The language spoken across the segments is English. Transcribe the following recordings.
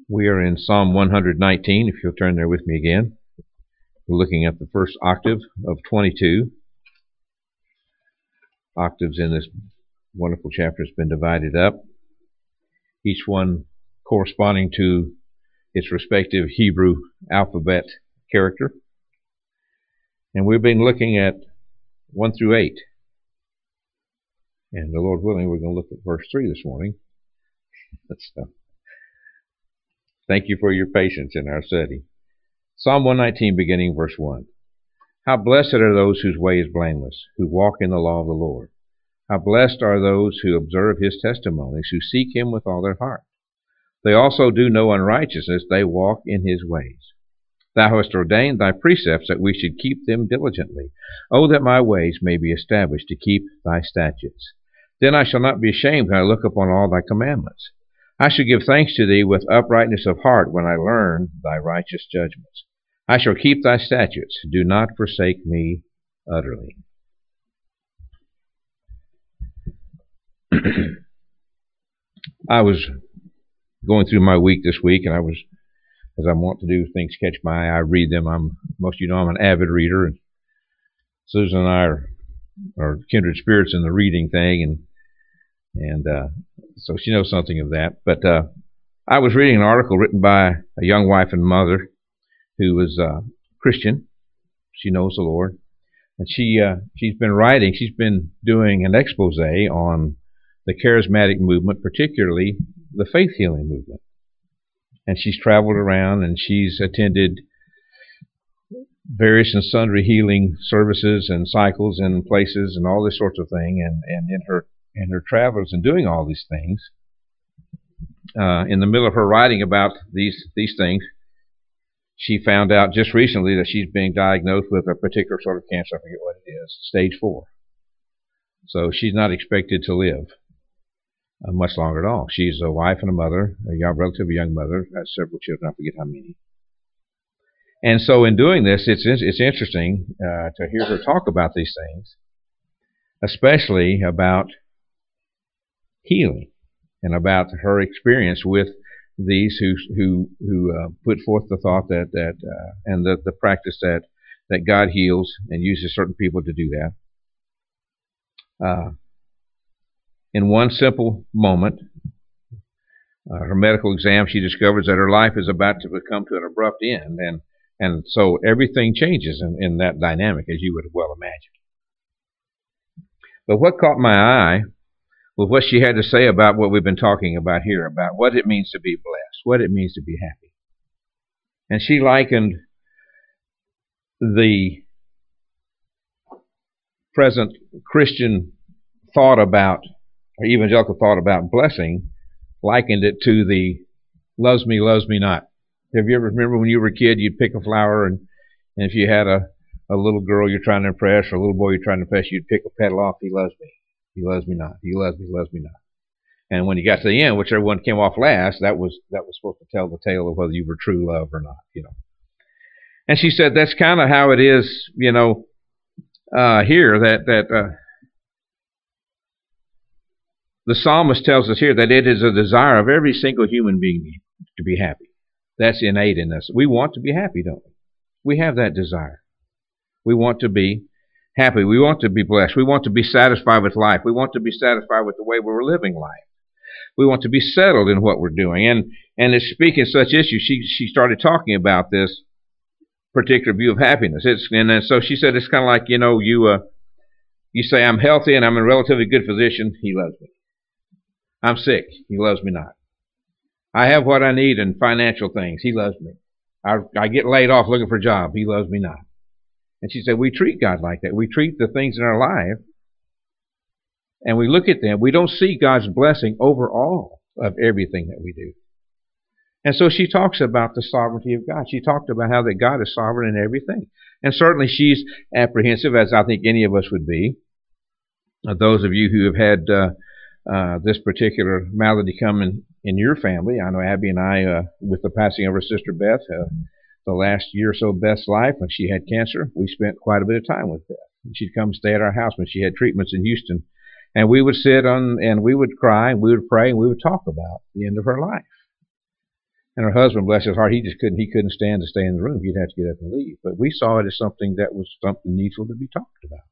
We are in Psalm 119, if you'll turn there with me again. We're looking at the first octave of 22. Octaves in this wonderful chapter has been divided up, each one corresponding to its respective Hebrew alphabet character. And we've been looking at 1 through 8. And the Lord willing, we're going to look at verse 3 this morning. Thank you for your patience in our study. Psalm 119, beginning verse 1. How blessed are those whose way is blameless, who walk in the law of the Lord. How blessed are those who observe his testimonies, who seek him with all their heart. They also do no unrighteousness, they walk in his ways. Thou hast ordained thy precepts that we should keep them diligently. O that my ways may be established to keep thy statutes. Then I shall not be ashamed when I look upon all thy commandments. I shall give thanks to thee with uprightness of heart when I learn thy righteous judgments. I shall keep thy statutes. Do not forsake me utterly. I was going through my week this week, and I was, as I want to do, things catch my eye. I read them. Most of you know I'm an avid reader, and Susan and I are kindred spirits in the reading thing, and so she knows something of that. But I was reading an article written by a young wife and mother who was Christian. She knows the Lord, and she's been doing an expose on the charismatic movement, particularly the faith healing movement. And she's traveled around and she's attended various and sundry healing services and cycles and places and all this sorts of thing. And in her travels and doing all these things, in the middle of her writing about these things, she found out just recently that she's being diagnosed with a particular sort of cancer. I forget what it is, stage 4. So she's not expected to live much longer at all. She's a wife and a mother, relatively young mother, has several children, I forget how many. And so in doing this, it's interesting to hear her talk about these things, especially about healing and about her experience with these who put forth the thought and the practice that God heals and uses certain people to do that. In one simple moment, her medical exam, she discovers that her life is about to come to an abrupt end, and so everything changes in that dynamic, as you would well imagine. But what caught my eye was what she had to say about what we've been talking about here, about what it means to be blessed, what it means to be happy. And she likened the present Christian thought about, or evangelical thought about blessing, likened it to the loves me not. Have you ever remember when you were a kid, you'd pick a flower, and if you had a little girl you're trying to impress, or a little boy you're trying to impress, you'd pick a petal off, he loves me. He loves me not. He loves me not. And when you got to the end, whichever one came off last, that was supposed to tell the tale of whether you were true love or not, And she said that's kind of how it is, here, that the psalmist tells us here that it is a desire of every single human being to be happy. That's innate in us. We want to be happy, don't we? We have that desire. We want to be happy. We want to be blessed. We want to be satisfied with life. We want to be satisfied with the way we're living life. We want to be settled in what we're doing. And as speaking of such issues, she started talking about this particular view of happiness. And so she said it's kind of like, you say, I'm healthy and I'm in relatively good position. He loves me. I'm sick. He loves me not. I have what I need in financial things. He loves me. I get laid off looking for a job. He loves me not. And she said, we treat God like that. We treat the things in our life, and we look at them. We don't see God's blessing over all of everything that we do. And so she talks about the sovereignty of God. She talked about how that God is sovereign in everything. And certainly she's apprehensive, as I think any of us would be. Those of you who have had this particular malady come in your family. I know Abby and I, with the passing of her sister Beth, the last year or so of Beth's life, when she had cancer, we spent quite a bit of time with Beth. She'd come stay at our house when she had treatments in Houston. And we would sit and we would cry, and we would pray, and we would talk about the end of her life. And her husband, bless his heart, he couldn't stand to stay in the room. He'd have to get up and leave. But we saw it as something that was something needful to be talked about.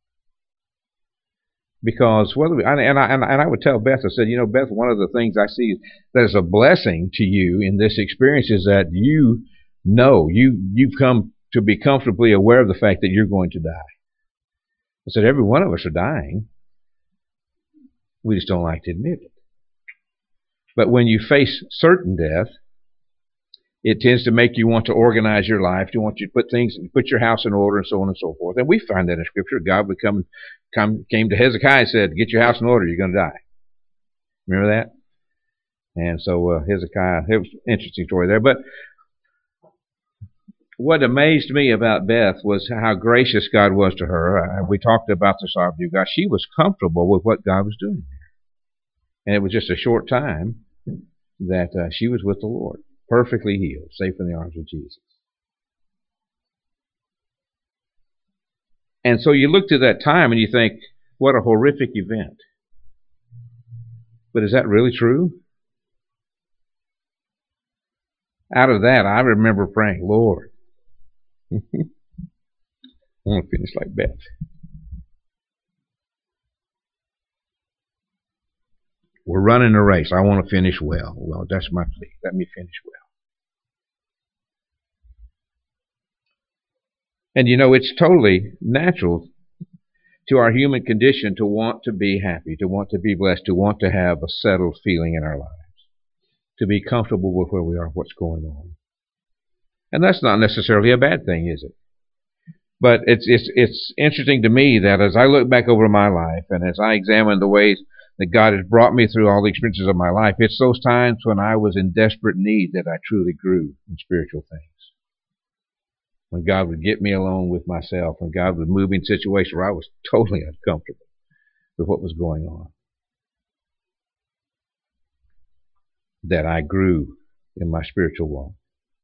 Because I would tell Beth, I said, Beth, one of the things I see that is a blessing to you in this experience is that you've come to be comfortably aware of the fact that you're going to die. I said, every one of us are dying. We just don't like to admit it. But when you face certain death, it tends to make you want to organize your life. You want to put your house in order, and so on and so forth. And we find that in Scripture. God would came to Hezekiah and said, "Get your house in order. You're going to die." Remember that? And so Hezekiah, it was an interesting story there. But what amazed me about Beth was how gracious God was to her. We talked about the sovereignty of God. She was comfortable with what God was doing there. And it was just a short time that she was with the Lord, perfectly healed, safe in the arms of Jesus. And so you look to that time and you think, what a horrific event. But is that really true? Out of that, I remember praying, Lord, I want to finish like Beth. We're running a race. I want to finish well. Well, that's my plea. Let me finish well. And it's totally natural to our human condition to want to be happy, to want to be blessed, to want to have a settled feeling in our lives, to be comfortable with where we are, what's going on. And that's not necessarily a bad thing, is it? But it's interesting to me that as I look back over my life and as I examine the ways that God has brought me through all the experiences of my life, it's those times when I was in desperate need that I truly grew in spiritual things. When God would get me alone with myself, when God would move me in situations where I was totally uncomfortable with what was going on, that I grew in my spiritual walk.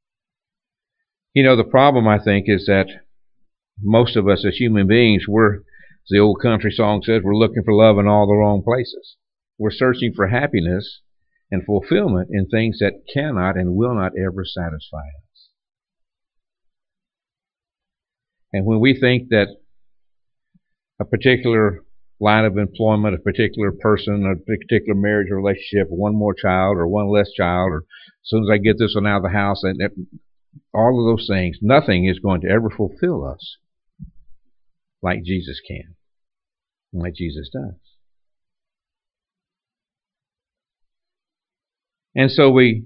The problem, I think, is that most of us as human beings, as the old country song says, we're looking for love in all the wrong places. We're searching for happiness and fulfillment in things that cannot and will not ever satisfy us. And when we think that a particular line of employment, a particular person, a particular marriage or relationship, one more child or one less child, or as soon as I get this one out of the house, and all of those things, nothing is going to ever fulfill us like Jesus can, like Jesus does. And so we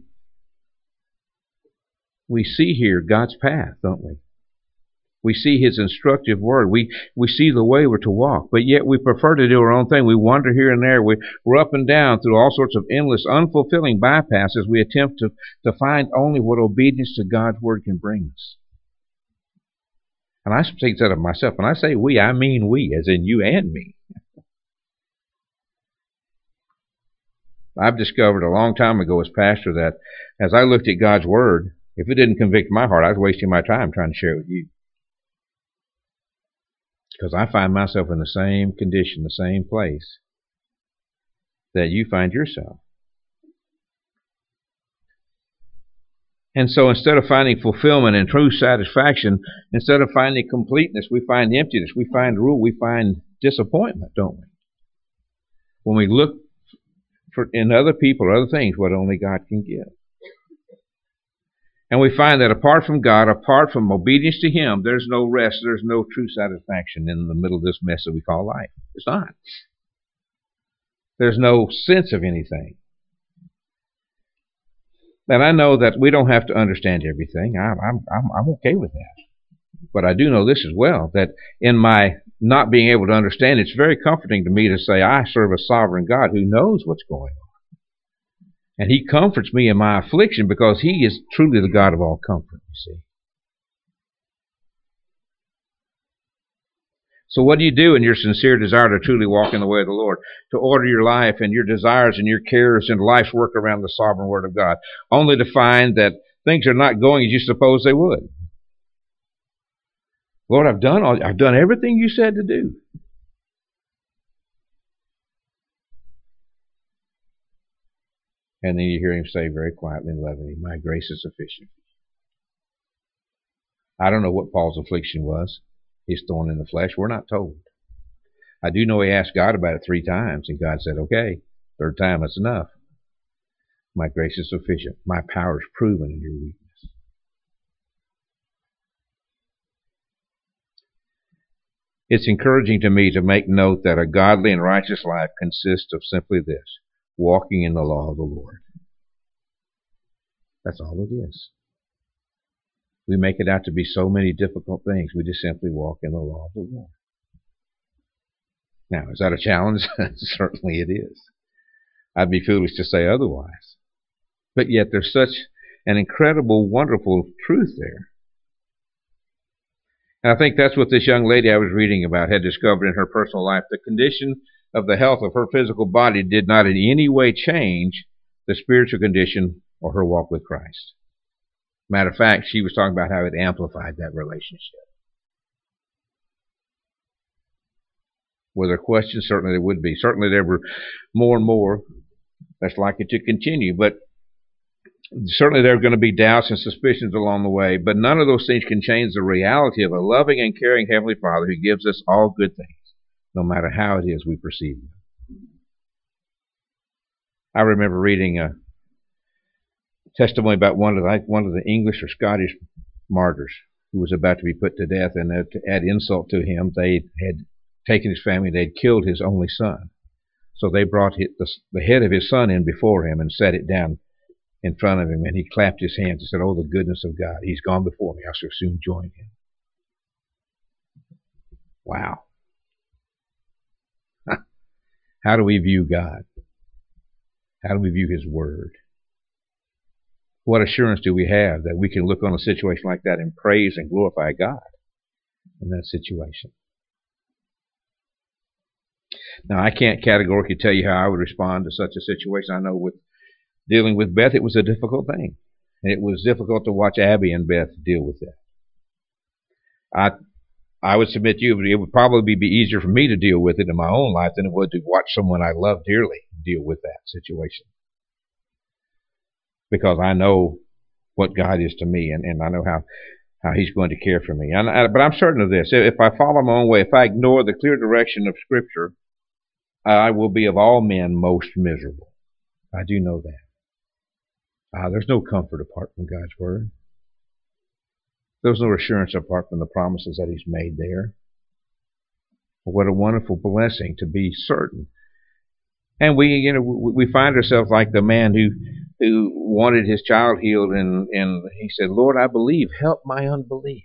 see here God's path, don't we? We see His instructive word. We see the way we're to walk, but yet we prefer to do our own thing. We wander here and there. We're up and down through all sorts of endless, unfulfilling bypasses. We attempt to find only what obedience to God's word can bring us. And I speak that of myself. When I say we, I mean we, as in you and me. I've discovered a long time ago as pastor that as I looked at God's word, if it didn't convict my heart, I was wasting my time trying to share it with you. Because I find myself in the same condition, the same place that you find yourself. And so instead of finding fulfillment and true satisfaction, instead of finding completeness, we find emptiness, we find rule, we find disappointment, don't we? When we look in other people or other things what only God can give. And we find that apart from God, apart from obedience to Him, there's no rest, there's no true satisfaction in the middle of this mess that we call life. It's not. There's no sense of anything. And I know that we don't have to understand everything. I'm okay with that. But I do know this as well, that in my not being able to understand, it's very comforting to me to say I serve a sovereign God who knows what's going on. And He comforts me in my affliction because He is truly the God of all comfort, you see. So what do you do in your sincere desire to truly walk in the way of the Lord? To order your life and your desires and your cares and life's work around the sovereign Word of God, only to find that things are not going as you suppose they would. Lord, I've done everything you said to do. And then you hear him say very quietly and lovingly, my grace is sufficient. I don't know what Paul's affliction was, his thorn in the flesh. We're not told. I do know he asked God about it 3 times, and God said, okay, 3rd time, that's enough. My grace is sufficient. My power is proven in your weakness. It's encouraging to me to make note that a godly and righteous life consists of simply this, walking in the law of the Lord. That's all it is. We make it out to be so many difficult things. We just simply walk in the law of the Lord. Now, is that a challenge? Certainly it is. I'd be foolish to say otherwise. But yet there's such an incredible, wonderful truth there. And I think that's what this young lady I was reading about had discovered in her personal life. The condition of the health of her physical body did not in any way change the spiritual condition or her walk with Christ. Matter of fact, she was talking about how it amplified that relationship. Were there questions? Certainly there would be. Certainly there were more and more that's likely to continue. But certainly there are going to be doubts and suspicions along the way. But none of those things can change the reality of a loving and caring Heavenly Father who gives us all good things, no matter how it is we perceive them. I remember reading a testimony about one of the English or Scottish martyrs who was about to be put to death, and to add insult to him, they had taken his family, they had killed his only son. So they brought the head of his son in before him and set it down in front of him, and he clapped his hands and said, oh, the goodness of God. He's gone before me. I shall soon join him. Wow. How do we view God? How do we view His Word? What assurance do we have that we can look on a situation like that and praise and glorify God in that situation? Now, I can't categorically tell you how I would respond to such a situation. I know with dealing with Beth, it was a difficult thing. And it was difficult to watch Abby and Beth deal with that. I would submit to you, it would probably be easier for me to deal with it in my own life than it would to watch someone I love dearly deal with that situation. Because I know what God is to me, and I know how He's going to care for me. But I'm certain of this. If I follow my own way, if I ignore the clear direction of Scripture, I will be of all men most miserable. I do know that. There's no comfort apart from God's Word. There's no assurance apart from the promises that He's made there. What a wonderful blessing to be certain. And we find ourselves like the man who wanted his child healed, and he said, Lord, I believe, help my unbelief.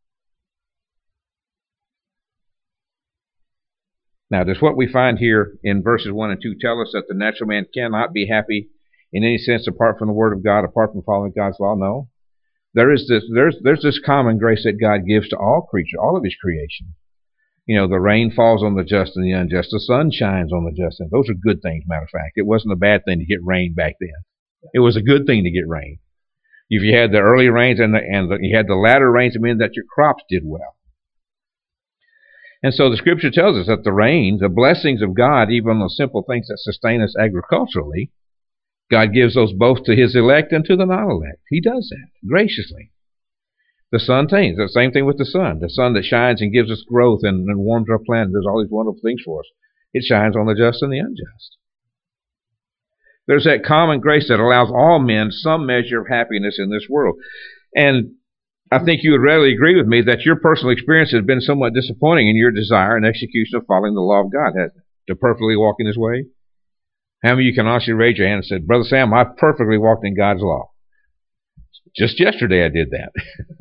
Now, does what we find here in verses 1 and 2 tell us that the natural man cannot be happy in any sense apart from the Word of God, apart from following God's law? No. There's this common grace that God gives to all creatures, all of His creation. You know, the rain falls on the just and the unjust. The sun shines on the just. And those are good things, matter of fact. It wasn't a bad thing to get rain back then. It was a good thing to get rain. If you had the early rains and you had the latter rains, it meant that your crops did well. And so the Scripture tells us that the rain, the blessings of God, even the simple things that sustain us agriculturally, God gives those both to His elect and to the non-elect. He does that graciously. The sun tames. The same thing with the sun. The sun that shines and gives us growth and warms our planet, does all these wonderful things for us. It shines on the just and the unjust. There's that common grace that allows all men some measure of happiness in this world. And I think you would readily agree with me that your personal experience has been somewhat disappointing in your desire and execution of following the law of God, hasn't it? To perfectly walk in His way. How many of you can honestly raise your hand and say, Brother Sam, I've perfectly walked in God's law. Just yesterday I did that.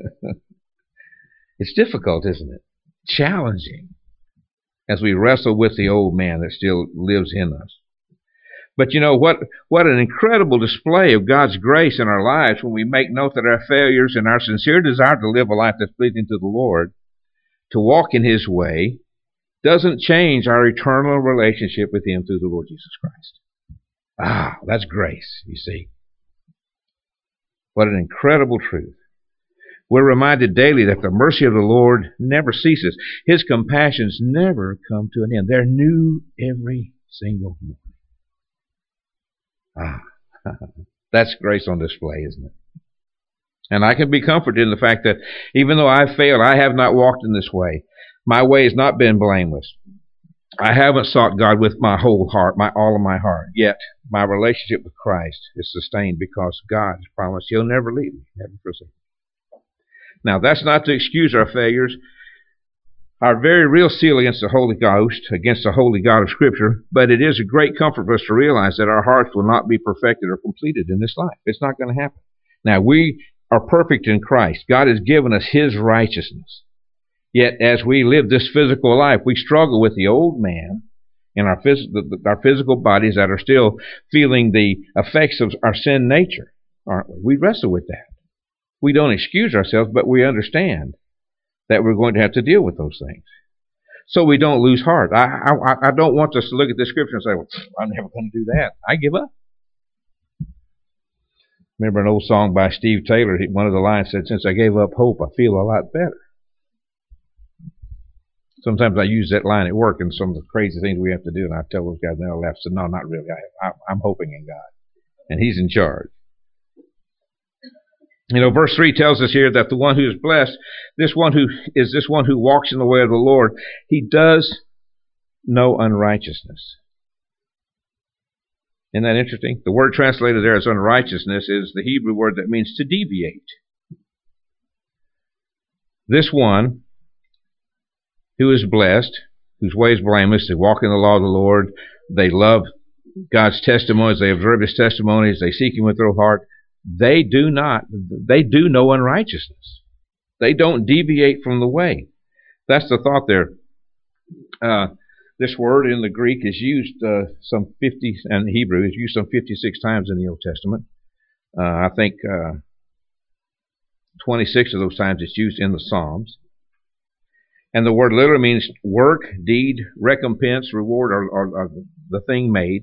It's difficult, isn't it? Challenging as we wrestle with the old man that still lives in us. But you know what an incredible display of God's grace in our lives when we make note that our failures and our sincere desire to live a life that's pleasing to the Lord, to walk in His way, doesn't change our eternal relationship with Him through the Lord Jesus Christ. That's grace, you see. What an incredible truth. We're reminded daily that the mercy of the Lord never ceases. His compassions never come to an end. They're new every single morning. That's grace on display, isn't it? And I can be comforted in the fact that even though I've failed, I have not walked in this way. My way has not been blameless. I haven't sought God with my whole heart, all of my heart. Yet my relationship with Christ is sustained because God has promised He'll never leave me, never forsake me. Now, that's not to excuse our failures. Our very real seal against the Holy Ghost, against the Holy God of Scripture, but it is a great comfort for us to realize that our hearts will not be perfected or completed in this life. It's not going to happen. Now, we are perfect in Christ. God has given us His righteousness. Yet, as we live this physical life, we struggle with the old man and our physical bodies that are still feeling the effects of our sin nature, aren't we? We wrestle with that. We don't excuse ourselves, but we understand that we're going to have to deal with those things. So we don't lose heart. I don't want us to look at this scripture and say, well, I'm never going to do that. I give up. Remember an old song by Steve Taylor, one of the lines said, since I gave up hope, I feel a lot better. Sometimes I use that line at work and some of the crazy things we have to do, and I tell those guys, and they'll laugh, so no, not really. I'm hoping in God, and He's in charge. You know, verse 3 tells us here that the one who is blessed, this one who walks in the way of the Lord, he does no unrighteousness. Isn't that interesting? The word translated there as unrighteousness is the Hebrew word that means to deviate. This one who is blessed, whose way is blameless, they walk in the law of the Lord, they love God's testimonies, they observe His testimonies, they seek Him with their whole heart, they do no unrighteousness. They don't deviate from the way. That's the thought there. This word in the Greek is used some 50, and the Hebrew is used some 56 times in the Old Testament. I think 26 of those times it's used in the Psalms. And the word literally means work, deed, recompense, reward, or the thing made.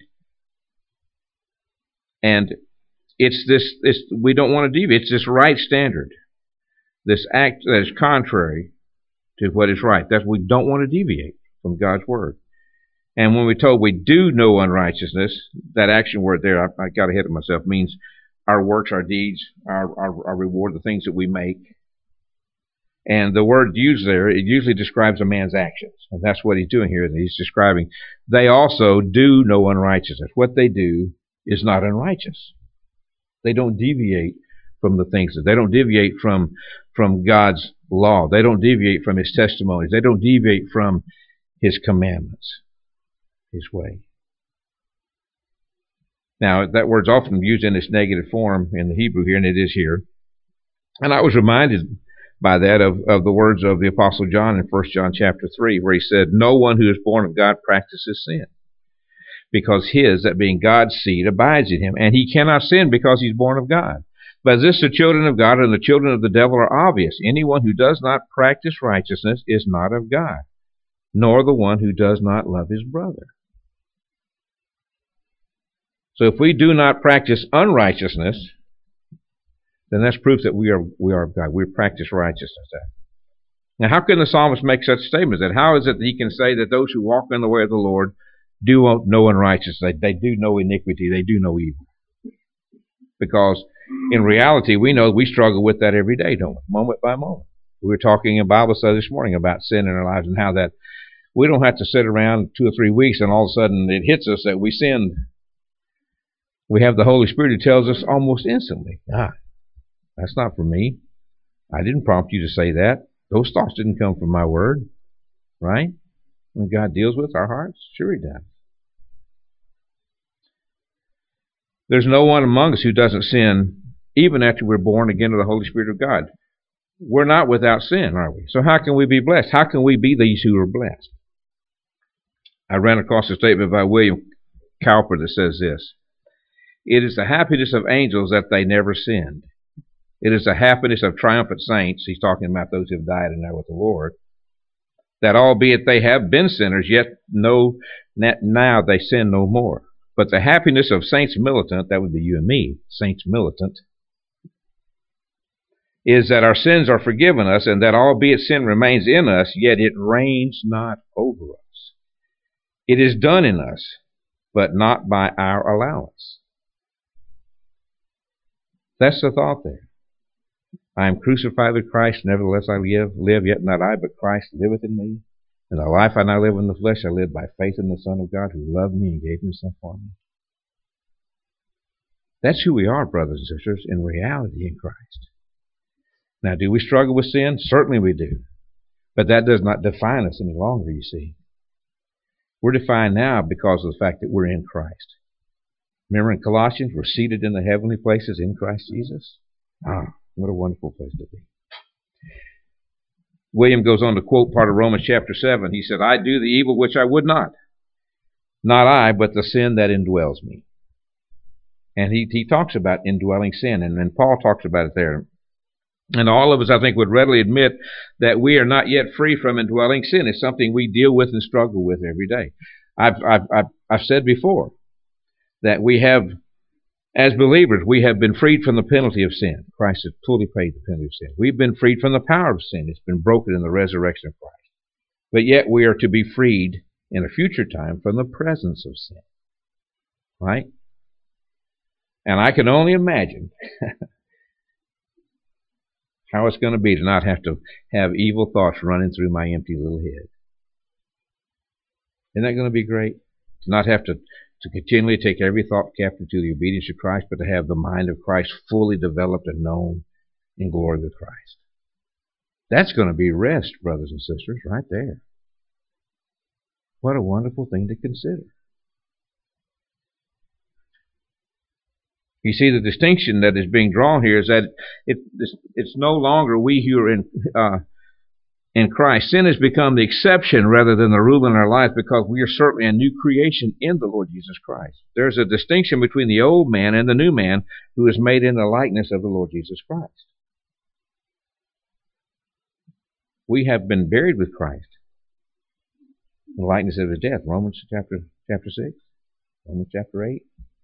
And we don't want to deviate. It's this right standard, this act that is contrary to what is right. We don't want to deviate from God's word. And when we're told we do no unrighteousness, that action word there, I got ahead of myself, means our works, our deeds, our reward, the things that we make. And the word used there, it usually describes a man's actions. And that's what he's doing here. He's describing, they also do no unrighteousness. What they do is not unrighteous. They don't deviate from the things. They don't deviate from God's law. They don't deviate from His testimonies. They don't deviate from His commandments, His way. Now, that word's often used in this negative form in the Hebrew here, and it is here. And I was reminded by that of the words of the Apostle John in 1 John chapter 3, where he said, no one who is born of God practices sin, because his, that being God's seed, abides in him, and he cannot sin because he's born of God. But this the children of God and the children of the devil are obvious. Anyone who does not practice righteousness is not of God, nor the one who does not love his brother. So if we do not practice unrighteousness, then that's proof that we are of God. We practice righteousness. Now, how can the psalmist make such statements? That how is it that he can say that those who walk in the way of the Lord do no unrighteousness? They do no iniquity. They do no evil. Because in reality, we know we struggle with that every day, don't we? Moment by moment. We were talking in Bible study this morning about sin in our lives and how that we don't have to sit around 2 or 3 weeks and all of a sudden it hits us that we sinned. We have the Holy Spirit who tells us almost instantly, that's not for me. I didn't prompt you to say that. Those thoughts didn't come from my word. Right? When God deals with our hearts, sure He does. There's no one among us who doesn't sin, even after we're born again of the Holy Spirit of God. We're not without sin, are we? So how can we be blessed? How can we be these who are blessed? I ran across a statement by William Cowper that says this: it is the happiness of angels that they never sinned. It is the happiness of triumphant saints, he's talking about those who have died and are with the Lord, that albeit they have been sinners, yet know that now they sin no more. But the happiness of saints militant, that would be you and me, saints militant, is that our sins are forgiven us, and that albeit sin remains in us, yet it reigns not over us. It is done in us, but not by our allowance. That's the thought there. I am crucified with Christ, nevertheless I live, yet not I, but Christ liveth in me. And the life I now live in the flesh, I live by faith in the Son of God, who loved me and gave himself for me. That's who we are, brothers and sisters, in reality in Christ. Now, do we struggle with sin? Certainly we do. But that does not define us any longer, you see. We're defined now because of the fact that we're in Christ. Remember in Colossians, we're seated in the heavenly places in Christ Jesus? Ah, what a wonderful place to be. William goes on to quote part of Romans chapter 7. He said, I do the evil which I would not. Not I, but the sin that indwells me. And he talks about indwelling sin, and Paul talks about it there. And all of us, I think, would readily admit that we are not yet free from indwelling sin. It's something we deal with and struggle with every day. I've said before that we have, as believers, we have been freed from the penalty of sin. Christ has fully paid the penalty of sin. We've been freed from the power of sin. It's been broken in the resurrection of Christ. But yet we are to be freed in a future time from the presence of sin. Right? And I can only imagine how it's going to be to not have to have evil thoughts running through my empty little head. Isn't that going to be great? To not have to continually take every thought captive to the obedience of Christ, but to have the mind of Christ fully developed and known in glory with Christ. That's going to be rest, brothers and sisters, right there. What a wonderful thing to consider. You see, the distinction that is being drawn here is that it's no longer we who are in Christ. Sin has become the exception rather than the rule in our life, because we are certainly a new creation in the Lord Jesus Christ. There's a distinction between the old man and the new man who is made in the likeness of the Lord Jesus Christ. We have been buried with Christ in the likeness of his death. Romans chapter 6, Romans chapter 8.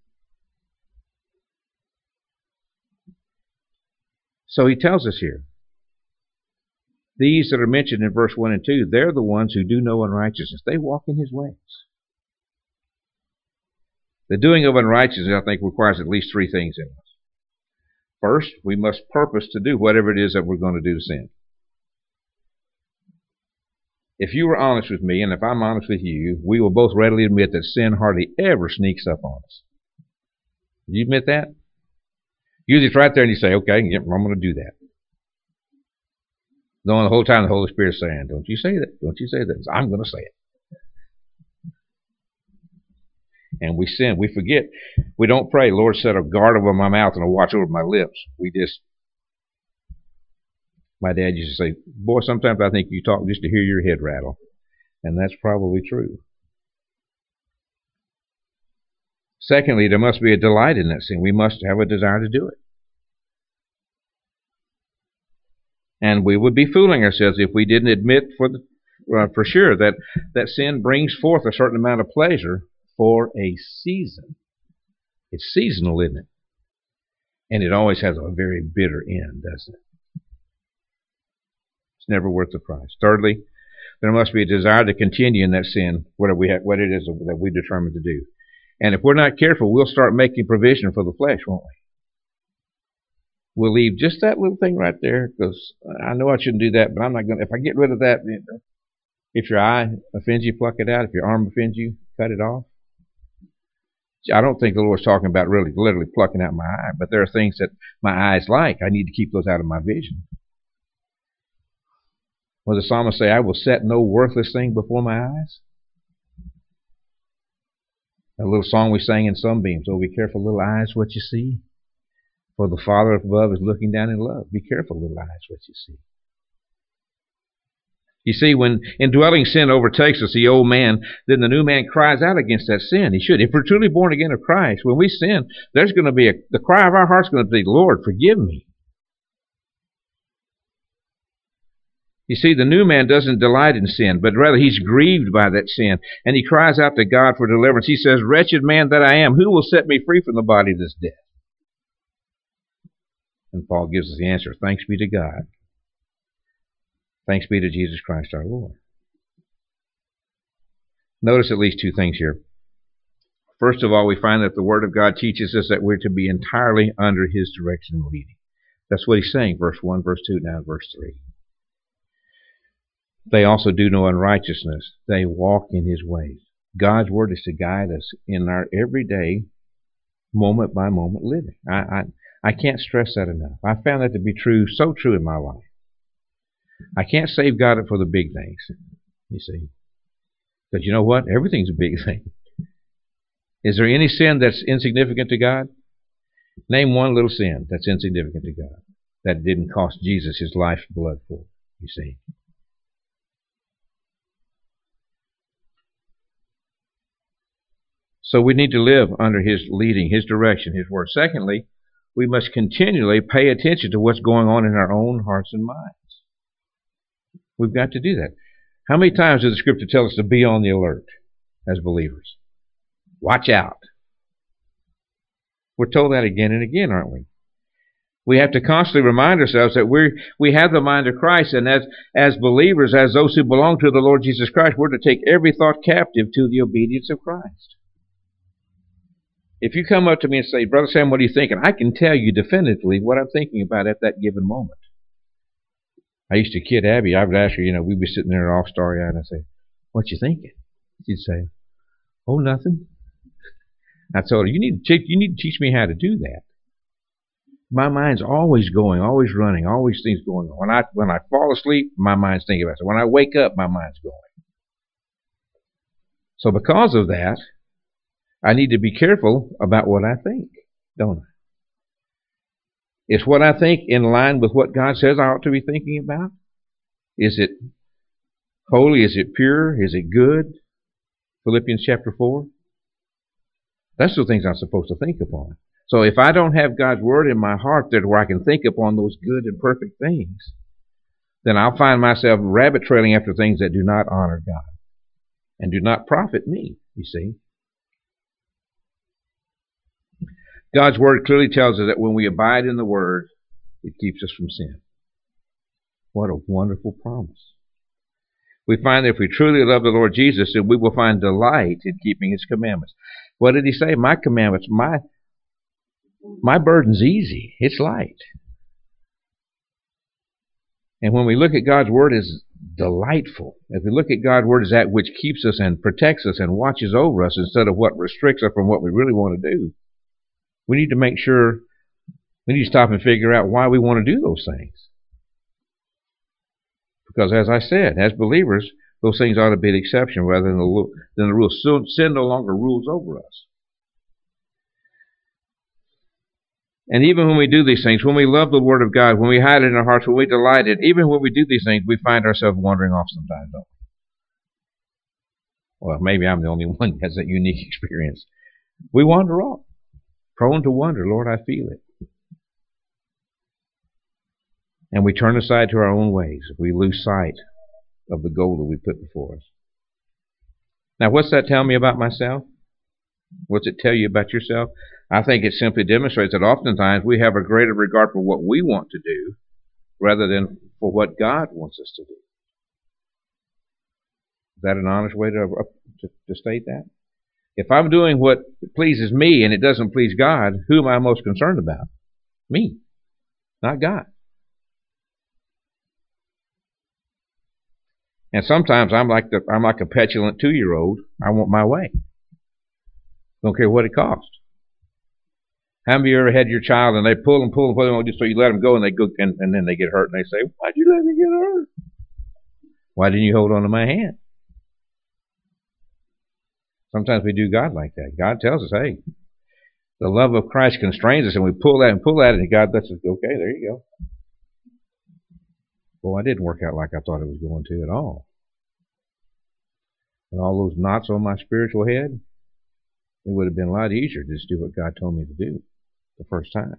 So he tells us here, these that are mentioned in verse 1 and 2, they're the ones who do no unrighteousness. They walk in his ways. The doing of unrighteousness, I think, requires at least three things in us. First, we must purpose to do whatever it is that we're going to do to sin. If you were honest with me, and if I'm honest with you, we will both readily admit that sin hardly ever sneaks up on us. Do you admit that? Usually it's right there and you say, okay, I'm going to do that. Knowing the whole time the Holy Spirit's saying, don't you say that, don't you say that. I'm going to say it. And we sin, we forget. We don't pray, Lord, set a guard over my mouth and a watch over my lips. My dad used to say, boy, sometimes I think you talk just to hear your head rattle. And that's probably true. Secondly, there must be a delight in that sin. We must have a desire to do it. And we would be fooling ourselves if we didn't admit for sure that sin brings forth a certain amount of pleasure for a season. It's seasonal, isn't it? And it always has a very bitter end, doesn't it? It's never worth the price. Thirdly, there must be a desire to continue in that sin, what it is that we determine to do. And if we're not careful, we'll start making provision for the flesh, won't we? We'll leave just that little thing right there, because I know I shouldn't do that, but I'm not going to. If I get rid of that, if your eye offends you, pluck it out. If your arm offends you, cut it off. I don't think the Lord's talking about really literally plucking out my eye, but there are things that my eyes like. I need to keep those out of my vision. Will the psalmist say, I will set no worthless thing before my eyes? A little song we sang in Sunbeams, oh, be careful, little eyes, what you see. For the Father above is looking down in love. Be careful, little eyes, what you see. You see, when indwelling sin overtakes us, the old man, then the new man cries out against that sin. He should. If we're truly born again of Christ, when we sin, there's going to be the cry of our heart's going to be, Lord, forgive me. You see, the new man doesn't delight in sin, but rather he's grieved by that sin, and he cries out to God for deliverance. He says, wretched man that I am, who will set me free from the body of this death? And Paul gives us the answer, thanks be to God. Thanks be to Jesus Christ our Lord. Notice at least two things here. First of all, we find that the Word of God teaches us that we're to be entirely under His direction and leading. That's what He's saying, verse 1, verse 2, now verse 3. They also do no unrighteousness. They walk in His ways. God's Word is to guide us in our everyday, moment by moment living. I can't stress that enough. I found that to be true, so true in my life. I can't save God for the big things, you see. But you know what? Everything's a big thing. Is there any sin that's insignificant to God? Name one little sin that's insignificant to God that didn't cost Jesus His life's blood for, you see. So we need to live under His leading, His direction, His word. Secondly, we must continually pay attention to what's going on in our own hearts and minds. We've got to do that. How many times does the Scripture tell us to be on the alert as believers? Watch out. We're told that again and again, aren't we? We have to constantly remind ourselves that we have the mind of Christ, and as believers, as those who belong to the Lord Jesus Christ, we're to take every thought captive to the obedience of Christ. If you come up to me and say, Brother Sam, what are you thinking? I can tell you definitively what I'm thinking about at that given moment. I used to kid Abby. I would ask her, we'd be sitting there all starry-eyed, and I'd say, what you thinking? She'd say, oh, nothing. I told her, you need to teach me how to do that. My mind's always going, always running, always things going on. When I fall asleep, my mind's thinking about it. When I wake up, my mind's going. So because of that, I need to be careful about what I think, don't I? Is what I think in line with what God says I ought to be thinking about? Is it holy? Is it pure? Is it good? Philippians chapter 4. That's the things I'm supposed to think upon. So if I don't have God's Word in my heart there where I can think upon those good and perfect things, then I'll find myself rabbit trailing after things that do not honor God and do not profit me, you see. God's Word clearly tells us that when we abide in the Word, it keeps us from sin. What a wonderful promise. We find that if we truly love the Lord Jesus, then we will find delight in keeping His commandments. What did He say? My commandments, my burden's easy. It's light. And when we look at God's Word as delightful, if we look at God's Word as that which keeps us and protects us and watches over us instead of what restricts us from what we really want to do, we need to make sure, we need to stop and figure out why we want to do those things. Because as I said, as believers, those things ought to be the exception rather than the rule. Sin no longer rules over us. And even when we do these things, when we love the Word of God, when we hide it in our hearts, when we delight in it, even when we do these things, we find ourselves wandering off sometimes, don't we? Well, maybe I'm the only one who has that unique experience. We wander off. Prone to wonder, Lord, I feel it. And we turn aside to our own ways. We lose sight of the goal that we put before us. Now, what's that tell me about myself? What's it tell you about yourself? I think it simply demonstrates that oftentimes we have a greater regard for what we want to do rather than for what God wants us to do. Is that an honest way to state that? If I'm doing what pleases me and it doesn't please God, who am I most concerned about? Me, not God. And sometimes I'm like a petulant 2-year-old. I want my way. Don't care what it costs. How many of you ever had your child and they pull and just so you let them go and they go and then they get hurt and they say, "Why'd you let me get hurt? Why didn't you hold on to my hand?" Sometimes we do God like that. God tells us, hey, the love of Christ constrains us, and we pull that, and God lets us go, okay, there you go. Well, I didn't work out like I thought it was going to at all. And all those knots on my spiritual head, it would have been a lot easier to just do what God told me to do the first time.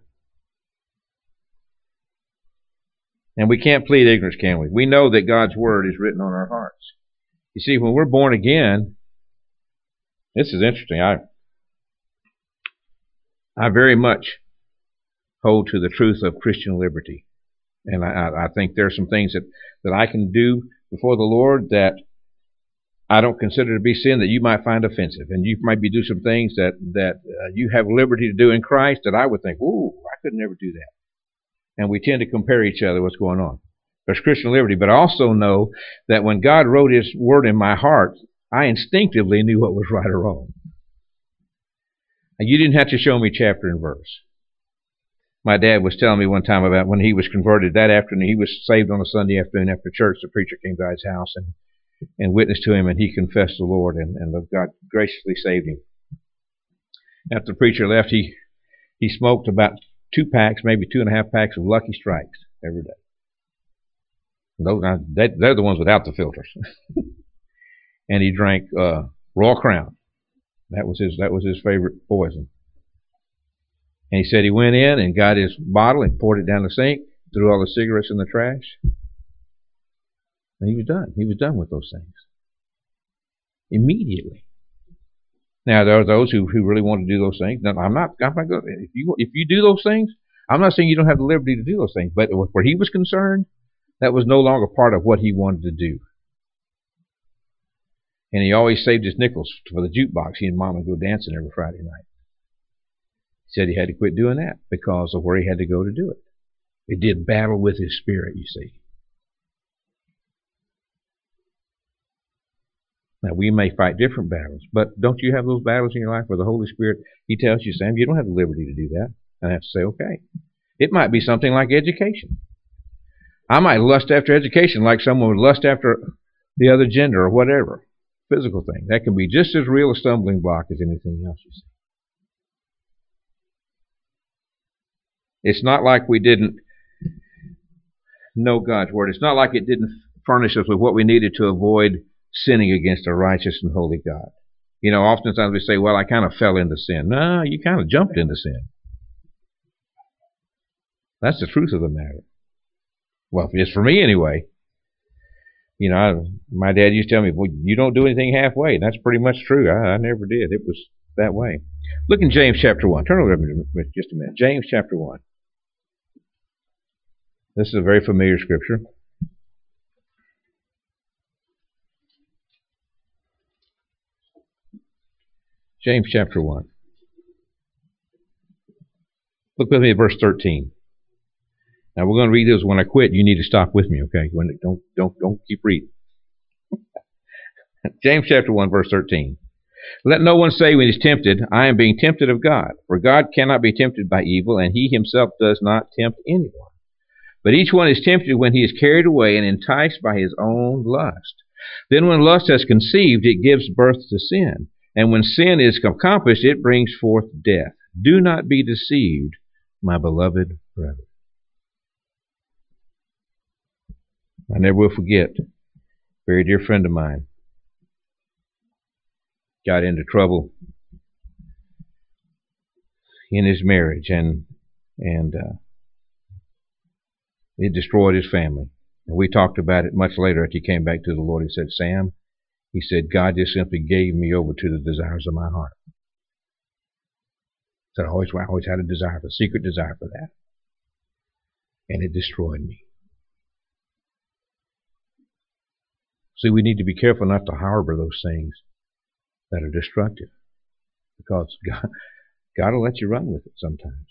And we can't plead ignorance, can we? We know that God's Word is written on our hearts. You see, when we're born again, this is interesting. I very much hold to the truth of Christian liberty. And I think there are some things that I can do before the Lord that I don't consider it to be sin that you might find offensive. And you might be doing some things that you have liberty to do in Christ that I would think, ooh, I could never do that. And we tend to compare each other what's going on. There's Christian liberty, but I also know that when God wrote His Word in my heart, I instinctively knew what was right or wrong. And you didn't have to show me chapter and verse. My dad was telling me one time about when he was converted that afternoon. He was saved on a Sunday afternoon after church. The preacher came to his house and witnessed to him, and he confessed the Lord, and God graciously saved him. After the preacher left, he smoked about 2 packs, maybe 2.5 packs of Lucky Strikes every day. They're the ones without the filters. And he drank Royal Crown. That was his favorite poison. And he said he went in and got his bottle and poured it down the sink, threw all the cigarettes in the trash, and he was done. He was done with those things immediately. Now there are those who really want to do those things. Now, I'm not going. If you do those things, I'm not saying you don't have the liberty to do those things. But where he was concerned, that was no longer part of what he wanted to do. And he always saved his nickels for the jukebox. He and Mom would go dancing every Friday night. He said he had to quit doing that because of where he had to go to do it. It did battle with his spirit, you see. Now, we may fight different battles, but don't you have those battles in your life where the Holy Spirit, He tells you, Sam, you don't have the liberty to do that. And I have to say, okay. It might be something like education. I might lust after education like someone would lust after the other gender or whatever. Physical thing. That can be just as real a stumbling block as anything else, you see. It's not like we didn't know God's Word. It's not like it didn't furnish us with what we needed to avoid sinning against a righteous and holy God. You know, oftentimes we say, well, I kind of fell into sin. No, you kind of jumped into sin. That's the truth of the matter. Well, it's for me anyway. You know, my dad used to tell me, well, you don't do anything halfway. And that's pretty much true. I never did. It was that way. Look in James chapter 1. Turn over to just a minute. James chapter 1. This is a very familiar scripture. James chapter 1. Look with me at verse 13. Now we're going to read this. When I quit, you need to stop with me, okay? Don't keep reading. James chapter 1, verse 13. Let no one say when he is tempted, I am being tempted of God. For God cannot be tempted by evil, and He Himself does not tempt anyone. But each one is tempted when he is carried away and enticed by his own lust. Then when lust has conceived, it gives birth to sin. And when sin is accomplished, it brings forth death. Do not be deceived, my beloved brethren. I never will forget, a very dear friend of mine got into trouble in his marriage, and it destroyed his family. And we talked about it much later after he came back to the Lord. He said, Sam, he said, God just simply gave me over to the desires of my heart. He said, I always had a desire, a secret desire for that. And it destroyed me. See, we need to be careful not to harbor those things that are destructive, because God will let you run with it sometimes.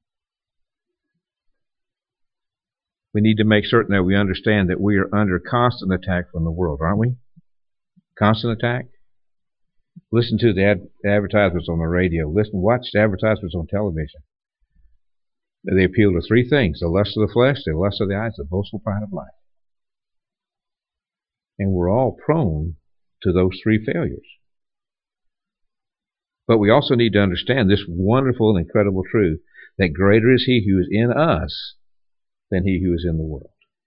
We need to make certain that we understand that we are under constant attack from the world, aren't we? Constant attack. Listen to the advertisements on the radio. Watch the advertisements on television. They appeal to 3 things: the lust of the flesh, the lust of the eyes, the boastful pride of life. And we're all prone to those 3 failures. But we also need to understand this wonderful and incredible truth that greater is He who is in us than he who is in the world.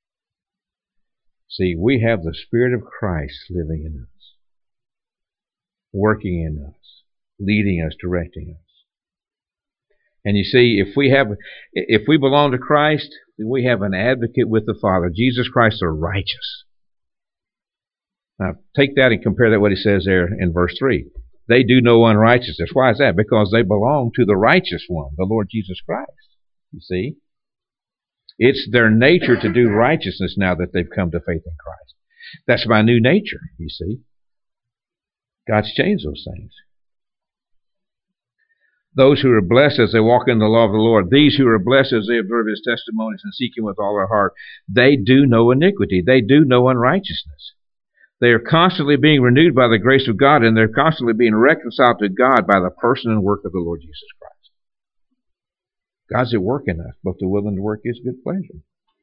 See, we have the Spirit of Christ living in us, working in us, leading us, directing us. And you see, if we belong to Christ, then we have an advocate with the Father, Jesus Christ the righteous. Now, take that and compare that what he says there in verse 3. They do no unrighteousness. Why is that? Because they belong to the righteous one, the Lord Jesus Christ. You see? It's their nature to do righteousness now that they've come to faith in Christ. That's my new nature, you see. God's changed those things. Those who are blessed as they walk in the law of the Lord, these who are blessed as they observe His testimonies and seek Him with all their heart, they do no iniquity. They do no unrighteousness. They are constantly being renewed by the grace of God, and they're constantly being reconciled to God by the person and work of the Lord Jesus Christ. God's at work in us, both to will and to work His good pleasure.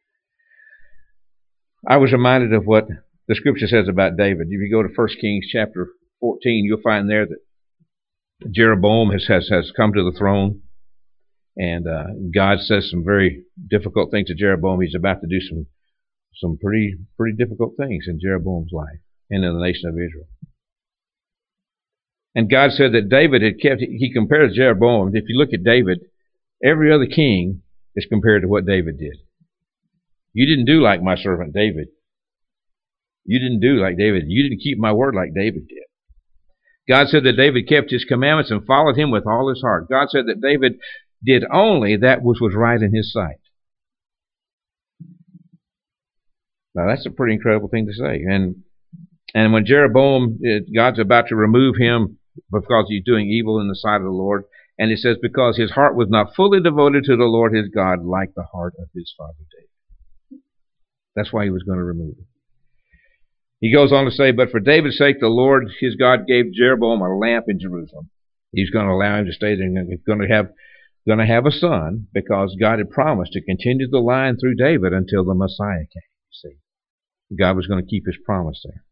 I was reminded of what the Scripture says about David. If you go to 1 Kings chapter 14, you'll find there that Jeroboam has come to the throne, and God says some very difficult things to Jeroboam. He's about to do some pretty difficult things in Jeroboam's life and in the nation of Israel. And God said that David he compared Jeroboam. If you look at David, every other king is compared to what David did. You didn't do like my servant David. You didn't do like David. You didn't keep my word like David did. God said that David kept His commandments and followed Him with all his heart. God said that David did only that which was right in His sight. Now that's a pretty incredible thing to say. And when Jeroboam, God's about to remove him because he's doing evil in the sight of the Lord, and it says because his heart was not fully devoted to the Lord his God like the heart of his father David. That's why He was going to remove him. He goes on to say, but for David's sake, the Lord his God gave Jeroboam a lamp in Jerusalem. He's going to allow him to stay there, and he's going to have a son because God had promised to continue the line through David until the Messiah came. You see, God was going to keep His promise there.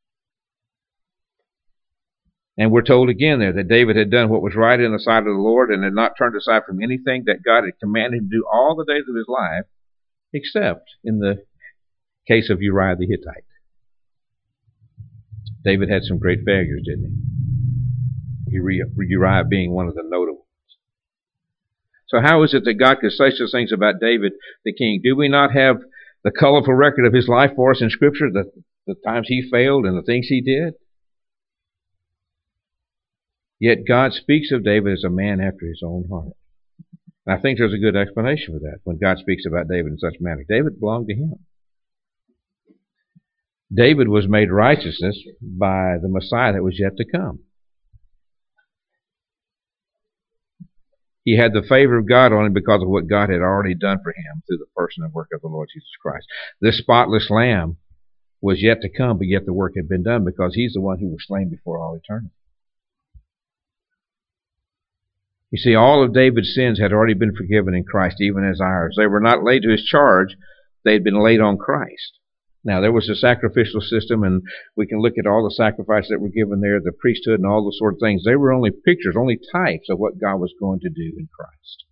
And we're told again there that David had done what was right in the sight of the Lord and had not turned aside from anything that God had commanded him to do all the days of his life, except in the case of Uriah the Hittite. David had some great failures, didn't he? Uriah being one of the notable ones. So how is it that God could say such things about David the king? Do we not have the colorful record of his life for us in Scripture, the times he failed and the things he did? Yet God speaks of David as a man after His own heart. And I think there's a good explanation for that when God speaks about David in such a manner. David belonged to Him. David was made righteousness by the Messiah that was yet to come. He had the favor of God on him because of what God had already done for him through the person and work of the Lord Jesus Christ. This spotless Lamb was yet to come, but yet the work had been done because He's the one who was slain before all eternity. You see, all of David's sins had already been forgiven in Christ, even as ours. They were not laid to his charge. They had been laid on Christ. Now, there was a sacrificial system, and we can look at all the sacrifices that were given there, the priesthood and all those sort of things. They were only pictures, only types of what God was going to do in Christ.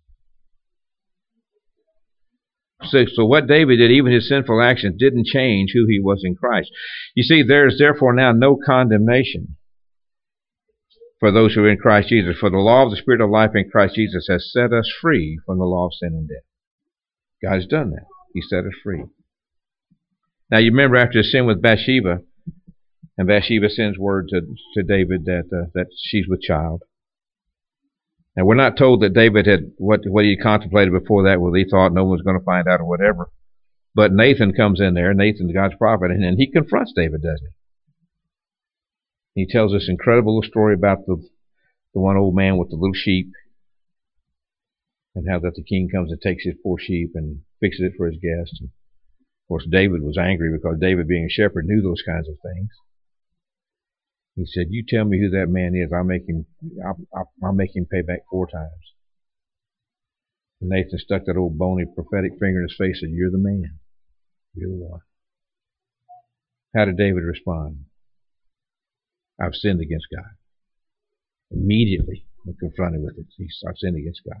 So what David did, even his sinful actions, didn't change who he was in Christ. You see, there is therefore now no condemnation for those who are in Christ Jesus. For the law of the Spirit of life in Christ Jesus has set us free from the law of sin and death. God's done that. He set us free. Now you remember after his sin with Bathsheba, and Bathsheba sends word to David that she's with child. Now we're not told that David had what he contemplated before that, whether he thought no one was going to find out or whatever. But Nathan comes in there, Nathan, God's prophet, and he confronts David, doesn't he? He tells this incredible little story about the one old man with the little sheep, and how that the king comes and takes his poor sheep and fixes it for his guest. And of course, David was angry because David, being a shepherd, knew those kinds of things. He said, "You tell me who that man is. I'll make him pay back 4 times." And Nathan stuck that old bony prophetic finger in his face and said, "You're the man. You're the one." How did David respond? "I've sinned against God." Immediately, when confronted with it, I've sinned against God.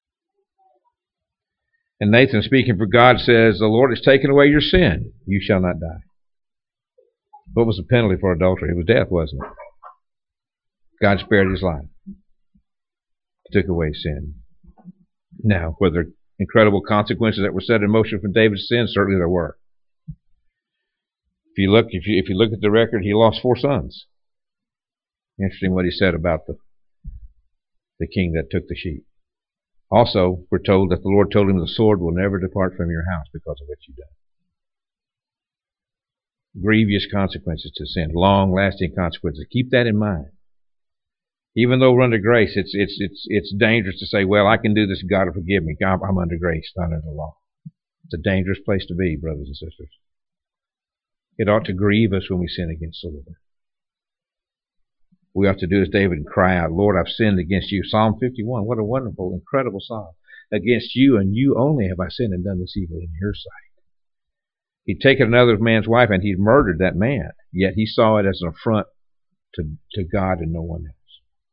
And Nathan, speaking for God, says, "The Lord has taken away your sin. You shall not die." What was the penalty for adultery? It was death, wasn't it? God spared his life. Took away sin. Now, were there incredible consequences that were set in motion for David's sin? Certainly there were. If you look at the record, he lost 4 sons. Interesting what he said about the king that took the sheep. Also, we're told that the Lord told him, "The sword will never depart from your house because of what you've done." Grievous consequences to sin, long-lasting consequences. Keep that in mind. Even though we're under grace, it's dangerous to say, well, I can do this, God will forgive me. I'm under grace, not under the law. It's a dangerous place to be, brothers and sisters. It ought to grieve us when we sin against the Lord. We ought to do as David and cry out, Lord, I've sinned against you. Psalm 51, what a wonderful, incredible psalm. Against you and you only have I sinned and done this evil in your sight. He'd taken another man's wife and he'd murdered that man, yet he saw it as an affront to God and no one else.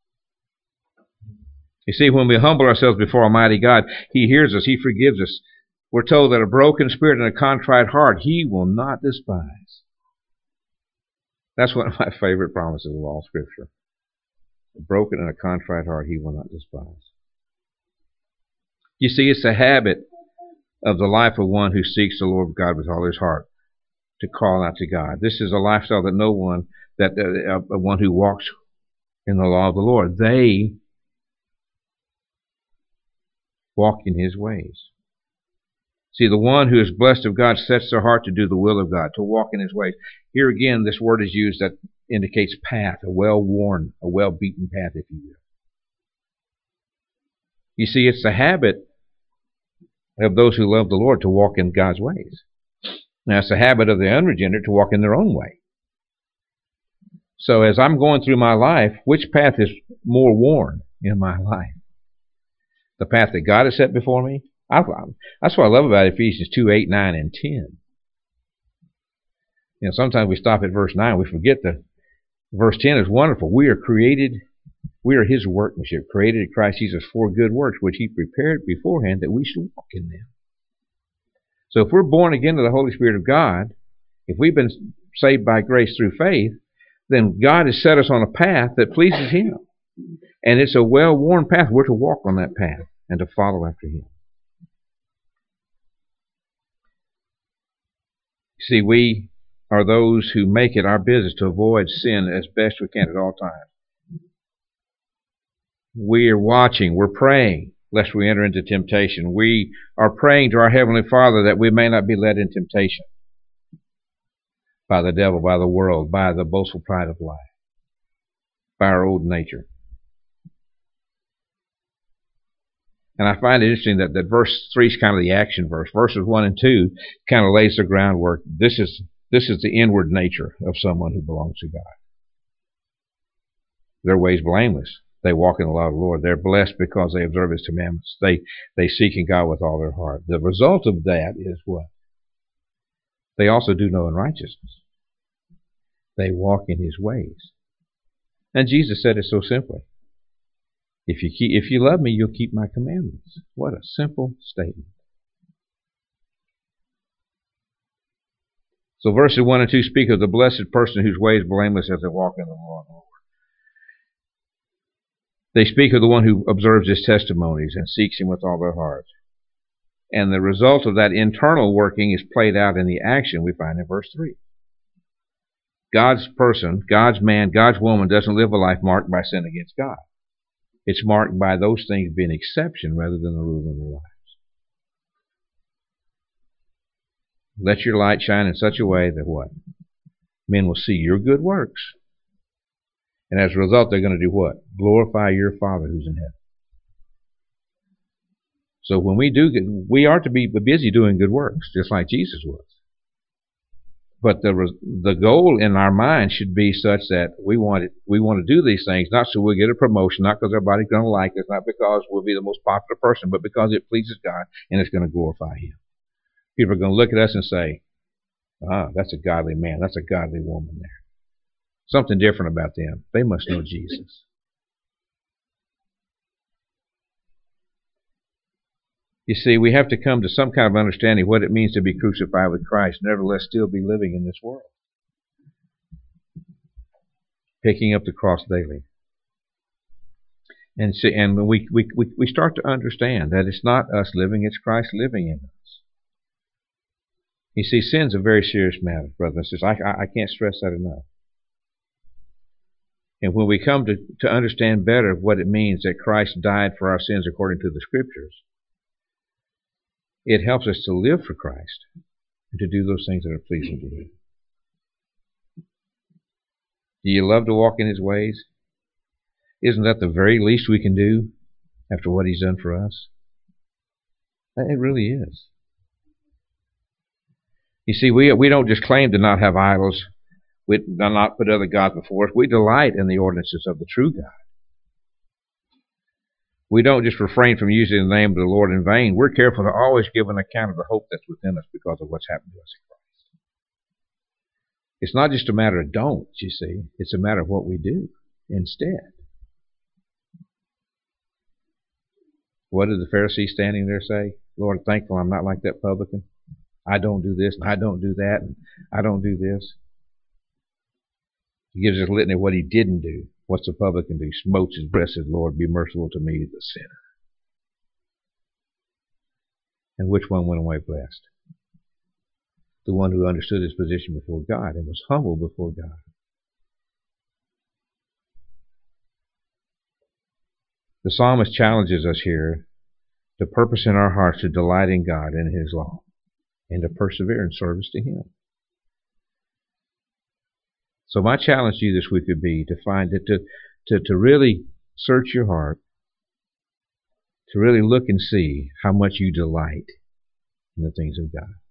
You see, when we humble ourselves before Almighty God, He hears us, He forgives us. We're told that a broken spirit and a contrite heart He will not despise. That's one of my favorite promises of all Scripture. A broken and a contrite heart He will not despise. You see, it's a habit of the life of one who seeks the Lord God with all his heart to call out to God. This is a lifestyle that one who walks in the law of the Lord, they walk in His ways. See, the one who is blessed of God sets their heart to do the will of God, to walk in His ways. Here again, this word is used that indicates path, a well-worn, a well-beaten path, if you will. You see, it's the habit of those who love the Lord to walk in God's ways. Now, it's the habit of the unregenerate to walk in their own way. So as I'm going through my life, which path is more worn in my life? The path that God has set before me? That's what I love about Ephesians 2, 8, 9, and 10. You know, sometimes we stop at verse 9. We forget that verse 10 is wonderful. We are His workmanship, created in Christ Jesus for good works, which He prepared beforehand that we should walk in them. So if we're born again of the Holy Spirit of God, if we've been saved by grace through faith, then God has set us on a path that pleases Him. And it's a well-worn path. We're to walk on that path and to follow after Him. See, we are those who make it our business to avoid sin as best we can at all times. We are watching, we're praying, lest we enter into temptation. We are praying to our Heavenly Father that we may not be led in temptation by the devil, by the world, by the boastful pride of life, by our old nature. And I find it interesting that verse 3 is kind of the action verse. Verses 1 and 2 kind of lays the groundwork. This is the inward nature of someone who belongs to God. Their ways blameless. They walk in the law of the Lord. They're blessed because they observe His commandments. They seek in God with all their heart. The result of that is what? They also do no unrighteousness. They walk in His ways. And Jesus said it so simply. If you love me, you'll keep my commandments. What a simple statement. So verses 1 and 2 speak of the blessed person whose way is blameless as they walk in the law of the Lord. They speak of the one who observes His testimonies and seeks Him with all their heart. And the result of that internal working is played out in the action we find in verse 3. God's person, God's man, God's woman doesn't live a life marked by sin against God. It's marked by those things being exception rather than the rule in their lives. Let your light shine in such a way that what? Men will see your good works. And as a result, they're going to do what? Glorify your Father who's in heaven. So when we are to be busy doing good works, just like Jesus was. But the goal in our mind should be such that we want to do these things, not so we'll get a promotion, not because everybody's going to like us, not because we'll be the most popular person, but because it pleases God and it's going to glorify Him. People are going to look at us and say, that's a godly man, that's a godly woman there. Something different about them. They must know Jesus. You see, we have to come to some kind of understanding what it means to be crucified with Christ, nevertheless still be living in this world. Picking up the cross daily. And we start to understand that it's not us living, it's Christ living in us. You see, sin's a very serious matter, brothers and sisters. I can't stress that enough. And when we come to understand better what it means that Christ died for our sins according to the Scriptures, it helps us to live for Christ and to do those things that are pleasing to Him. Do you love to walk in His ways? Isn't that the very least we can do after what He's done for us? It really is. You see, we don't just claim to not have idols. We do not put other gods before us. We delight in the ordinances of the true God. We don't just refrain from using the name of the Lord in vain. We're careful to always give an account of the hope that's within us because of what's happened to us in Christ. It's not just a matter of don'ts, you see. It's a matter of what we do instead. What did the Pharisee standing there say? Lord, I'm thankful I'm not like that publican. I don't do this, and I don't do that, and I don't do this. He gives us a litany of what he didn't do. What's the publican do? Smotes his breast, says, Lord, be merciful to me, the sinner. And which one went away blessed? The one who understood his position before God and was humble before God. The psalmist challenges us here to purpose in our hearts to delight in God and His law and to persevere in service to Him. So my challenge to you this week would be to find it, to really search your heart, to really look and see how much you delight in the things of God.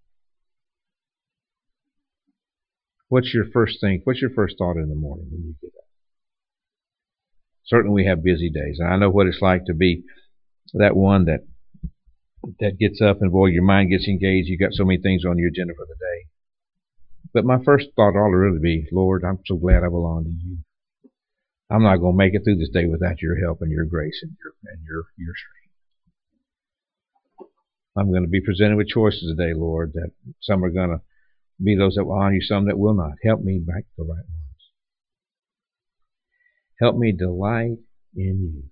What's your first thing? What's your first thought in the morning when you get up? Certainly we have busy days, and I know what it's like to be that one that gets up and boy, your mind gets engaged. You got so many things on your agenda for the day. But my first thought ought to really be, Lord, I'm so glad I belong to you. I'm not going to make it through this day without your help and your grace and your strength. I'm going to be presented with choices today, Lord, that some are going to be those that will honor you, some that will not. Help me back the right ones. Help me delight in you.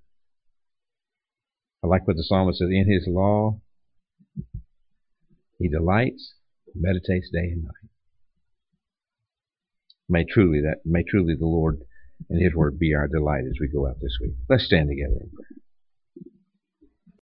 I like what the psalmist says, in his law he delights, meditates day and night. May truly the Lord and His word be our delight as we go out this week. Let's stand together in prayer.